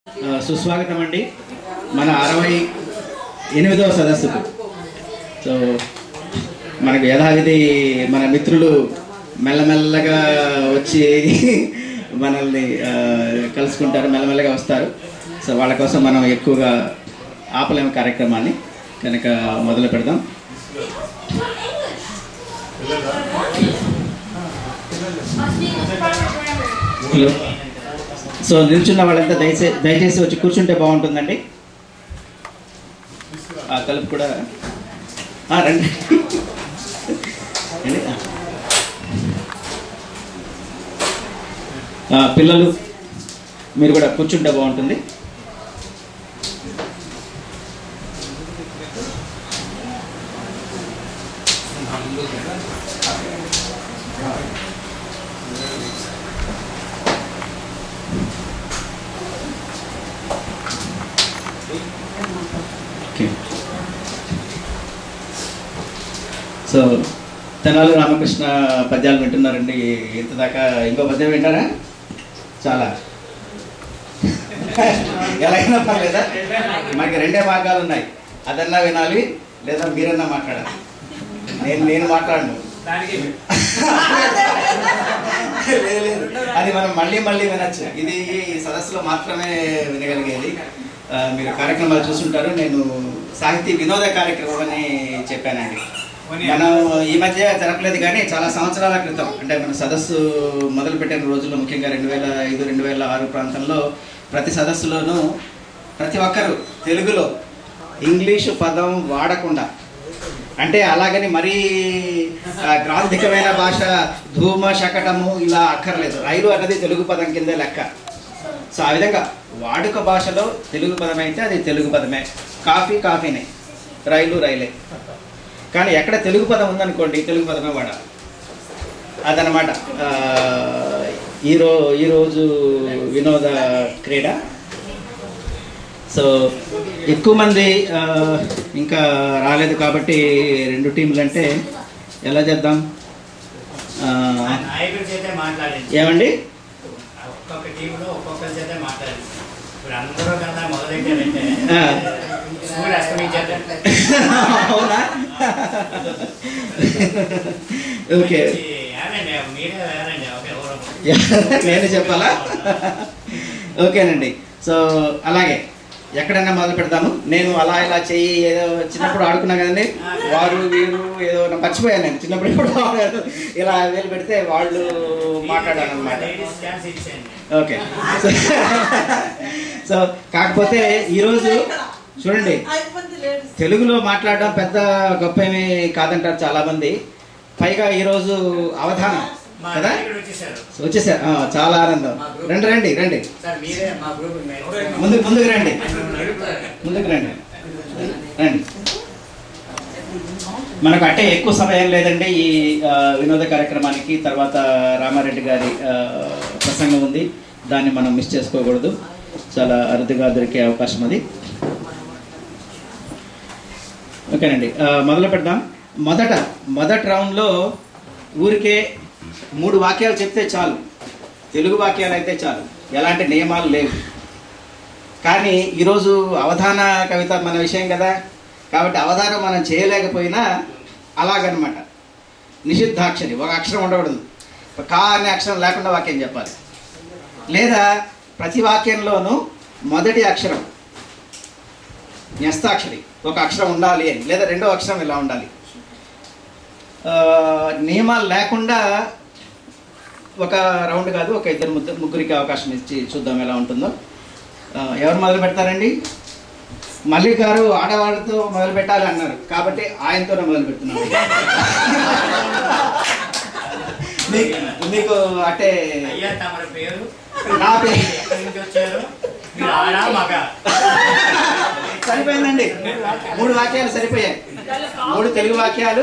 సుస్వాగతం అండి మన 68వ సదస్సుకు. సో మనకు యథావిధి మన మిత్రులు మెల్లమెల్లగా వచ్చి మనల్ని కలుసుకుంటారు, మెల్లమెల్లగా వస్తారు. సో వాళ్ళ కోసం మనం ఎక్కువగా ఆపలేము కార్యక్రమాన్ని, కనుక మొదలు పెడదాం. హలో. సో నిల్చున్న వాళ్ళంతా దయచేసి వచ్చి కూర్చుంటే బాగుంటుందండి. కలుపు కూడా రండి. పిల్లలు మీరు కూడా కూర్చుంటే బాగుంటుంది. సో తెనాలి రామకృష్ణ పద్యాలు వింటున్నారండి ఇంతదాకా. ఇంకో పద్యం వింటారా? చాలా ఎలాగైనా పర్లేదా? మనకి రెండే మార్గాలు ఉన్నాయి, అదన్నా వినాలి లేదా మీరన్నా మాట్లాడాలి. నేను మాట్లాడను, లేదు అది మనం మళ్ళీ వినొచ్చు. ఇది ఈ సదస్సులో మాత్రమే వినగలిగేది. మీరు కార్యక్రమాలు చూసుంటారు. నేను సాహితీ వినోద కార్యక్రమం అని చెప్పానండి. మనం ఈ మధ్య జరపలేదు కానీ చాలా సంవత్సరాల క్రితం, అంటే మన సదస్సు మొదలుపెట్టిన రోజుల్లో, ముఖ్యంగా 2005, 2006 ప్రాంతంలో ప్రతి సదస్సులోనూ ప్రతి ఒక్కరూ తెలుగులో ఇంగ్లీషు పదం వాడకుండా, అంటే అలాగని మరీ గ్రాంధికమైన భాష ధూమ శకటము ఇలా అక్కర్లేదు. రైలు అన్నది తెలుగు పదం కింద లెక్క. సో ఆ విధంగా వాడుక భాషలో తెలుగు పదం అయితే అది తెలుగు పదమే. కాఫీనే, రైలు రైలే. కానీ ఎక్కడ తెలుగు పదం ఉందనుకోండి తెలుగు పదమే వాడాలి. అదనమాట ఈరోజు వినోద క్రీడ. సో ఎక్కువ మంది ఇంకా రాలేదు కాబట్టి 2 టీంలు అంటే ఎలా చేద్దాం? ఏమండి? అవునా? ఓకే, నేను చెప్పాలా? ఓకేనండి. సో అలాగే ఎక్కడైనా మొదలు పెడతాము. నేను అలా ఇలా చెయ్యి ఏదో చిన్నప్పుడు ఆడుకున్నా కదండి, వారు వీరు ఏదో మర్చిపోయాను. నేను చిన్నప్పుడు ఇప్పుడు ఇలా వేలు పెడితే వాళ్ళు మాట్లాడాను అనమాట. ఓకే. సో కాకపోతే ఈరోజు చూడండి, తెలుగులో మాట్లాడడం పెద్ద గొప్ప ఏమీ కాదంటారు చాలామంది. పైగా ఈరోజు అవధానం కదా, వచ్చేసారు. చాలా ఆనందం. రండి ముందుకు రండి. మనకు అంటే ఎక్కువ సమయం లేదండి ఈ వినోద కార్యక్రమానికి. తర్వాత రామారెడ్డి గారి ప్రసంగం ఉంది, దాన్ని మనం మిస్ చేసుకోకూడదు. చాలా అరుదుగా దొరికే అవకాశం అది. ఓకేనండి, మొదలు పెడదాం. మొదటి రౌండ్లో ఊరికే 3 వాక్యాలు చెప్తే చాలు, తెలుగు వాక్యాలు అయితే చాలు, ఎలాంటి నియమాలు లేవు. కానీ ఈరోజు అవధాన కవిత మన విషయం కదా, కాబట్టి అవధానం మనం చేయలేకపోయినా అలాగనమాట. నిషిద్ధాక్షరి, ఒక అక్షరం ఉండకూడదు. కా అనే అక్షరం లేకుండా వాక్యం చెప్పాలి. లేదా ప్రతి వాక్యంలోనూ మొదటి అక్షరం న్యస్తాక్షరి ఒక అక్షరం ఉండాలి అని, లేదా 2వ అక్షరం ఇలా ఉండాలి. నియమాలు లేకుండా ఒక రౌండ్ కాదు, ఒక 2 ముగ్గురికి అవకాశం ఇచ్చి చూద్దాం ఎలా ఉంటుందో. ఎవరు మొదలు పెడతారండి? మల్లిక్ గారు ఆడవాళ్ళతో మొదలు పెట్టాలి అన్నారు కాబట్టి ఆయనతోనే మొదలు పెడుతున్నాను. మీకు అంటే నా పేరు సరిపోయిందండి. 3 వాక్యాలు సరిపోయాయి. 3 తెలుగు వాక్యాలు.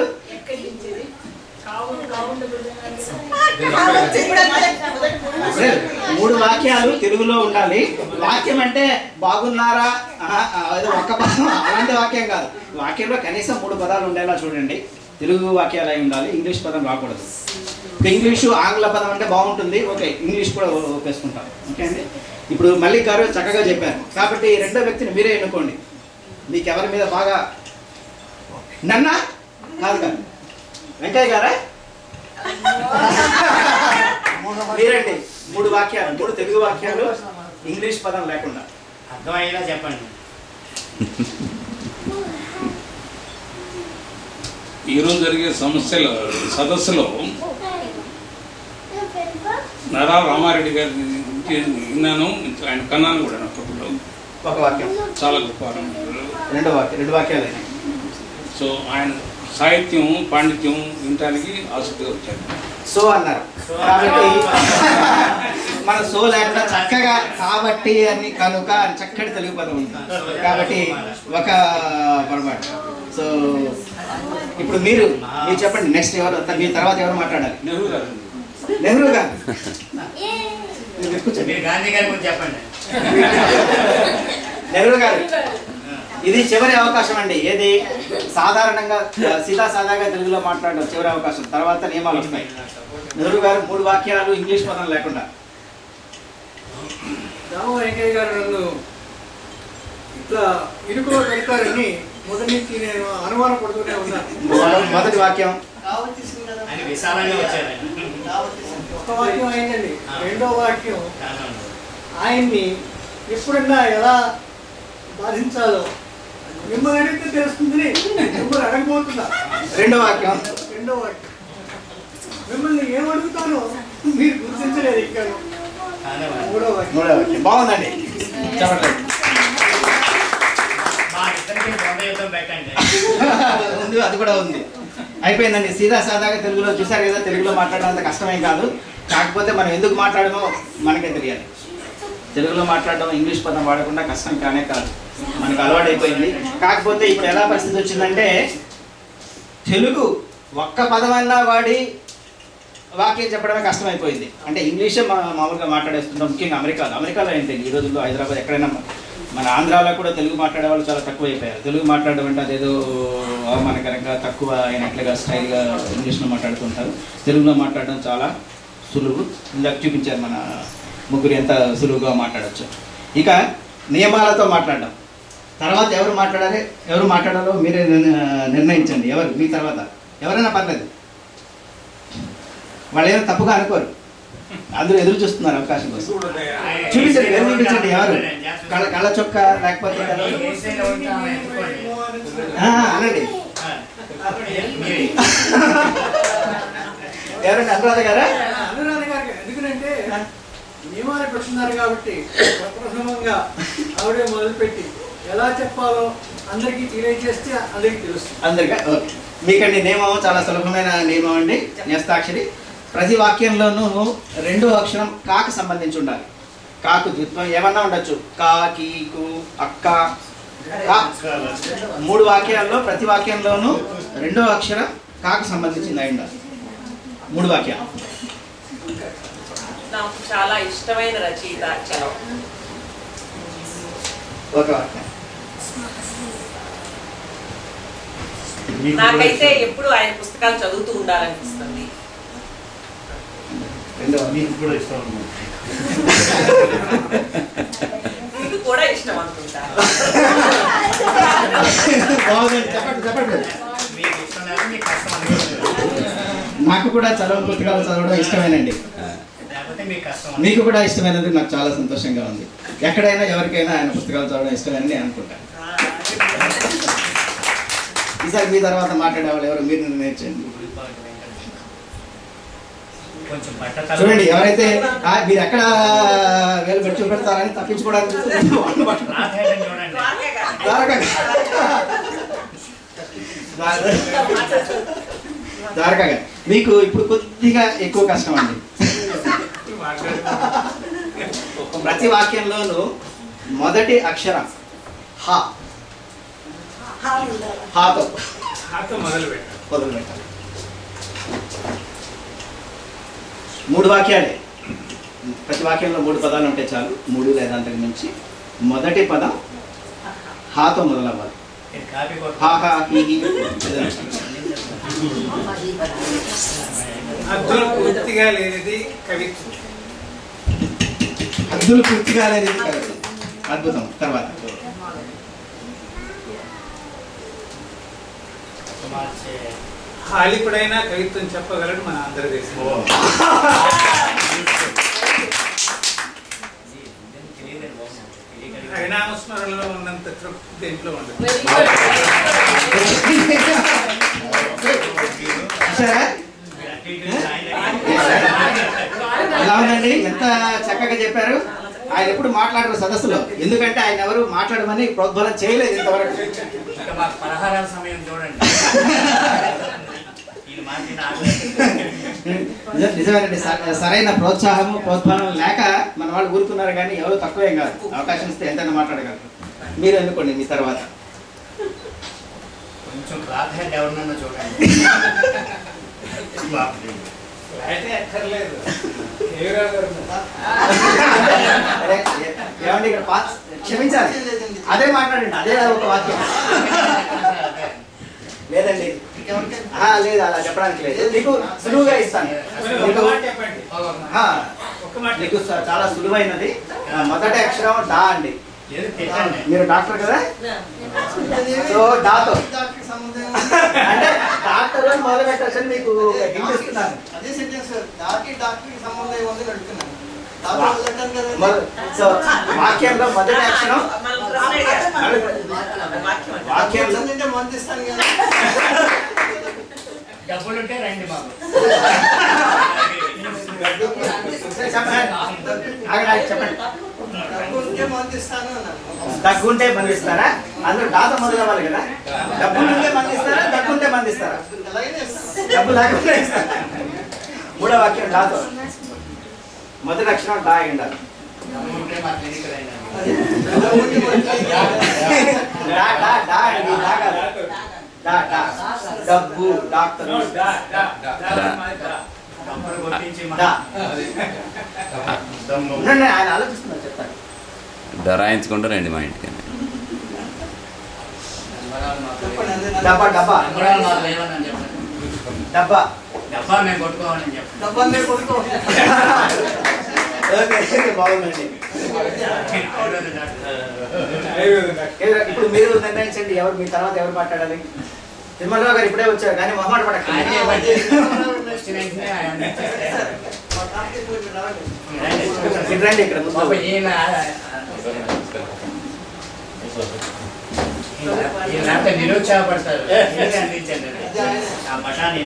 మూడు వాక్యాలు తెలుగులో ఉండాలి. వాక్యం అంటే బాగున్నారా ఏదో ఒక్క పదం అలాంటి వాక్యం కాదు. వాక్యంలో కనీసం 3 పదాలు ఉండేలా చూడండి. తెలుగు వాక్యాలు అయి ఉండాలి, ఇంగ్లీష్ పదం రాకూడదు. ఇంగ్లీషు ఆంగ్ల పదం అంటే బాగుంటుంది, ఓకే ఇంగ్లీష్ కూడా ఒప్పేసుకుంటాం. ఓకే అండి. ఇప్పుడు మల్లిక్ గారు చక్కగా చెప్పారు కాబట్టి రెండో వ్యక్తిని మీరే ఎన్నుకోండి. మీకు ఎవరి మీద బాగా నన్నా కాదు కాదు వెంకయ్య గారా మీరండి. 3 వాక్యాలు, 3 తెలుగు వాక్యాలు ఇంగ్లీష్ పదం లేకుండా అర్థమయ్యేలా చెప్పండి. ఈరోజు జరిగే సదస్సులో నరా రామారెడ్డి గారి విన్నాను, ఆయన కన్నాను కూడా అప్పట్లో. ఒక వాక్యం చాలా గొప్ప రెండు వాక్యాలు. సో ఆయన సాహిత్యం పాండిత్యం వినటానికి ఆసక్తిగా వచ్చారు. సో అన్నారు కాబట్టి మన సో లేకుండా చక్కగా కాబట్టి అని కనుక చక్కటి తెలుగు పదం ఉంది కాబట్టి ఒక పొరపాటు. సో ఇప్పుడు మీరు చెప్పండి నెక్స్ట్ ఎవరు, మీ తర్వాత ఎవరు మాట్లాడాలి? నెహ్రూ గారు. నెహ్రూ గారు మీరు గాంధీ గారి గురించి చెప్పండి. నెహ్రూ గారు ఇది చివరి అవకాశం అండి. ఏది సాధారణంగా సాదాగా తెలుగులో మాట్లాడడం చివరి అవకాశం, తర్వాత నియమాలు వస్తాయి. నెహ్రూ గారు 3 వాక్యాలు ఇంగ్లీష్ పదం లేకుండా. రామ వెంకయ్య గారు నన్ను ఇట్లా ఇరుకులో పెడతారని మొదటి నుంచి నేను అనుమానం పడుతూనే ఉన్నాను. మొదటి వాక్యం ఆయన విశాలంగా వచ్చారు. ఒక వాక్యం అయిందండి. రెండో వాక్యం ఆయన్ని ఎప్పుడన్నా ఎలా బాధించాలో మిమ్మల్ని అడిగితే తెలుస్తుందని మిమ్మల్ని అడగబోతున్నా. రెండో వాక్యం మిమ్మల్ని ఏమడుగుతానో మీరు గుర్తించలేదు. ఇక్కడ మూడో వాక్యం బాగుందండి, చెప్పండి. ఉంది, అది కూడా ఉంది. అయిపోయిందండి. సాదాగా తెలుగులో చూసారు కదా, తెలుగులో మాట్లాడడం అంత కష్టమేం కాదు. కాకపోతే మనం ఎందుకు మాట్లాడమో మనకే తెలియాలి. తెలుగులో మాట్లాడడం ఇంగ్లీష్ పదం వాడకుండా కష్టం కానే కాదు, మనకు అలవాటు అయిపోయింది. కాకపోతే ఇప్పుడు ఎలా పరిస్థితి వచ్చిందంటే తెలుగు ఒక్క పదమన్నా వాడి వాక్యం చెప్పడమే కష్టమైపోయింది. అంటే ఇంగ్లీషే మామూలుగా మాట్లాడేస్తున్నాం. ముఖ్యంగా అమెరికాలో ఏంటి ఈ రోజుల్లో, హైదరాబాద్ ఎక్కడైనా, మన ఆంధ్రాలో కూడా తెలుగు మాట్లాడే వాళ్ళు చాలా తక్కువ అయిపోయారు. తెలుగు మాట్లాడడం అంటే అదేదో అవమానకరంగా తక్కువ అయినట్లుగా స్టైల్గా ఇంగ్లీష్లో మాట్లాడుతుంటారు. తెలుగులో మాట్లాడడం చాలా సులువు. ఇందాక చూపించారు మన ముగ్గురు ఎంత సులువుగా మాట్లాడచ్చు. ఇక నియమాలతో మాట్లాడడం. తర్వాత ఎవరు మాట్లాడాలో మీరే నిర్ణయించండి. ఎవరు మీ తర్వాత ఎవరైనా పర్లేదు, వాళ్ళు ఏమైనా తప్పుగా అనుకోరు, అందరూ ఎదురు చూస్తున్నారు అవకాశం కోసం. చూపించండి ఎవరు, కళ్ళ చొక్క లేకపోతే అనండి. ఎవరండి? అనురాధ గారా? అనురాధ గారు. ఎందుకంటే నియమాలు పెడుతున్నారు కాబట్టి ప్రథమంగా ఆవిడే మొదలుపెట్టి ఎలా చెప్పాలో అందరికీ తెలియజేస్తే అందరికీ తెలుస్తుంది. అందరికీ ఓకే. మీకండి నియమం చాలా సులభమైన నియమం అండి. న్యస్తాక్షరి. ప్రతి వాక్యంలోనూ 2వ అక్షరం కాకు సంబంధించి ఉండాలి. కాకు ద్విత్వం ఏమన్నా ఉండొచ్చు, కా, కీకు, అక్క, కా. 3 వాక్యాల్లో ప్రతి వాక్యంలోనూ 2వ అక్షరం కాకు సంబంధించింది అయి ఉండాలి. 3 వాక్యాలు. నాకు చాలా ఇష్టమైన రచయిత చలం. ఒక వాక్యం. నాకైతే ఎప్పుడు ఆయన పుస్తకాలు చదువుతూ ఉండాలనిపిస్తుంది. మీకు కూడా ఇష్టం. మీకు కూడా ఇష్టం అనుకుంటా. నాకు కూడా పుస్తకాలు చదవడం ఇష్టమేనండి. మీకు కూడా ఇష్టమైనందుకు నాకు చాలా సంతోషంగా ఉంది. ఎక్కడైనా ఎవరికైనా ఆయన పుస్తకాలు చదవడం ఇష్టమేనని నేను అనుకుంటాను. ఈసారి మీ తర్వాత మాట్లాడే వాళ్ళు ఎవరు మీరు నిర్ణయించండి. చూడండి, ఎవరైతే మీరు ఎక్కడ వేలు పెట్టి చూపెడతారని తప్పించుకోవడానికి ద్వారకా గారు మీకు ఇప్పుడు కొద్దిగా ఎక్కువ కష్టం అండి. ప్రతి వాక్యంలోనూ మొదటి అక్షరం హాతో మొదలు పెట్టాలి. 3 వాక్యాలే. ప్రతి వాక్యంలో 3 పదాలు ఉంటే చాలు, 3 లేదా అంతకు మించి. మొదటి పదం హాతో మొదలవ్వాలి. హా హా హీ హీ. పూర్తిగా లేనిది కవిత్వం. విధులు పూర్తి కాలేదు. అద్భుతం. తర్వాత హాలికుడైనా కవిత్వం చెప్పగలడు మన ఆంధ్రదేశం. హరినామస్మరణలో ఉన్నంత తృప్తి దేంట్లో ఉండదు. ఎలా ఉందండి? ఎంత చక్కగా చెప్పారు. ఆయన ఎప్పుడు మాట్లాడరు సదస్సులో, ఎందుకంటే ఆయన ఎవరు మాట్లాడమని ప్రోద్బలం చేయలేదు ఇంతవరకు. పలహారాల సమయం చూడండి. నిజమేనండి. సరైన ప్రోత్సాహం లేక మన వాళ్ళు ఊరుకున్నారు, కానీ ఎవరు తక్కువేం కాదు. అవకాశం ఇస్తే ఎంతైనా మాట్లాడగలరు. మీరు ఎన్నుకోండి మీ తర్వాత. కొంచెం ప్రాధాన్యత ఎవరినన్నా చూడండి. ఏమండి ఇక్కడ క్షమించాలి, అదే మాట్లాడండి, అదే ఒక వాక్యం. లేదండి లేదు, అలా చెప్పడానికి లేదు. మీకు సులువుగా ఇస్తాను. మీకు చాలా సులువైనది. మొదటి అక్షరం డా అండి. మీరు డాక్టర్ కదా, సో డాతో అంటే డాక్టర్ మొదలు పెట్టాల్సింది మీకు హింట్ ఇస్తున్నాను. సో వాక్యంలో మొదటి అక్షరం వాక్యంలో డబ్బులుంటే రండి మాకు. చెప్పండి. దగ్గుంటే మందిస్తారా? అందరూ డాత మొదలవ్వాలి కదా. డబ్బులుంటే మందిస్తారా, దగ్గుంటే మందిస్తారా? డబ్బు లేకుండా ఇస్తారా? మూడో వాక్యం డాతో మొదటి అక్షరం డా ఉండాలి. డబ్బు డాక్టర్ ఆయన ఆలోచిస్తున్నారు, చెప్తాను. డరాయించుకుంటూ రండి మా ఇంటికి. డబ్బా డబ్బా డబ్బా డబ్బా మేము కొట్టుకోవాలని బాగుందండి. ఇప్పుడు మీరు నిర్ణయించండి, ఎవరు మీ తర్వాత ఎవరు మాట్లాడాలి. తిరుమలరావు గారు ఇప్పుడే వచ్చారు, కానీ మొహమాట పడకండి. రండి ఇక్కడ నిరుత్సాహపడతారు. అందించండి ఆ బఠానీ.